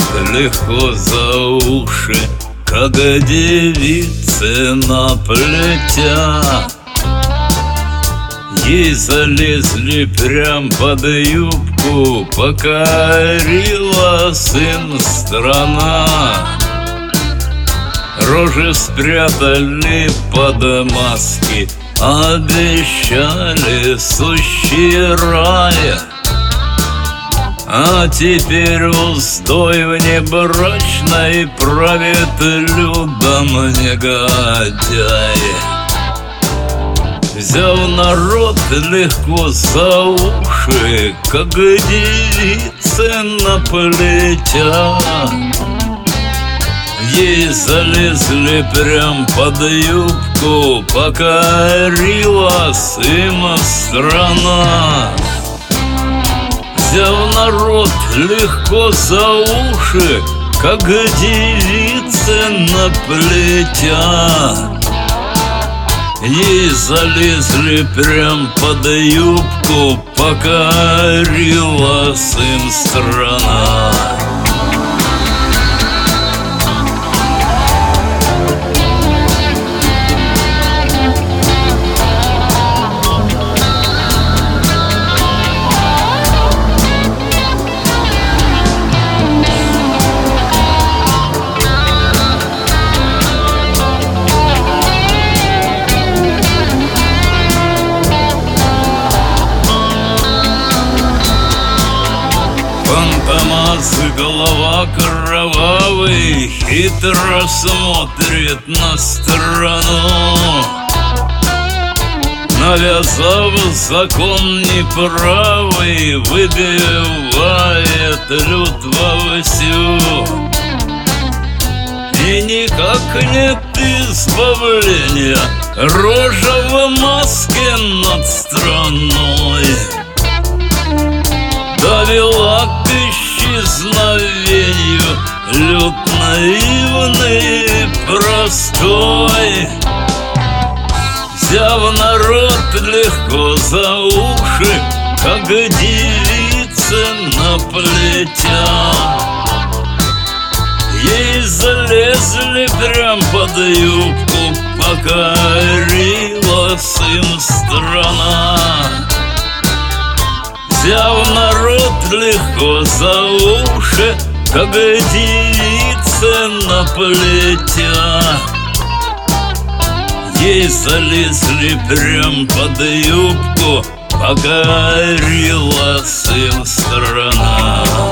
легко за уши, как девицы наплетя. Ей залезли прям под юбку, покорила сын страна. Рожи спрятали под маски, обещали сущий рай. А теперь устой внебрачной правит людом негодяй. Взял народ легко за уши, как девицы наплетя. Ей залезли прям под юбку, покорилась им страна. Взял народ легко за уши, как девицы наплетя. Ей залезли прям под юбку, покорилась им страна. Фантомас, голова кровавый, хитро смотрит на страну, навязав закон неправый, выбивает люд вовсю. И никак нет избавления, рожа в маске над страной довела к исчезновению люд наивный и простой. Взяв народ легко за уши, как девицы наплетя. Ей залезли прям под юбку, покорилась им страна. Взяв народ легко за уши, как девицы наплетя. Ей залезли прям под юбку, покорилась им страна.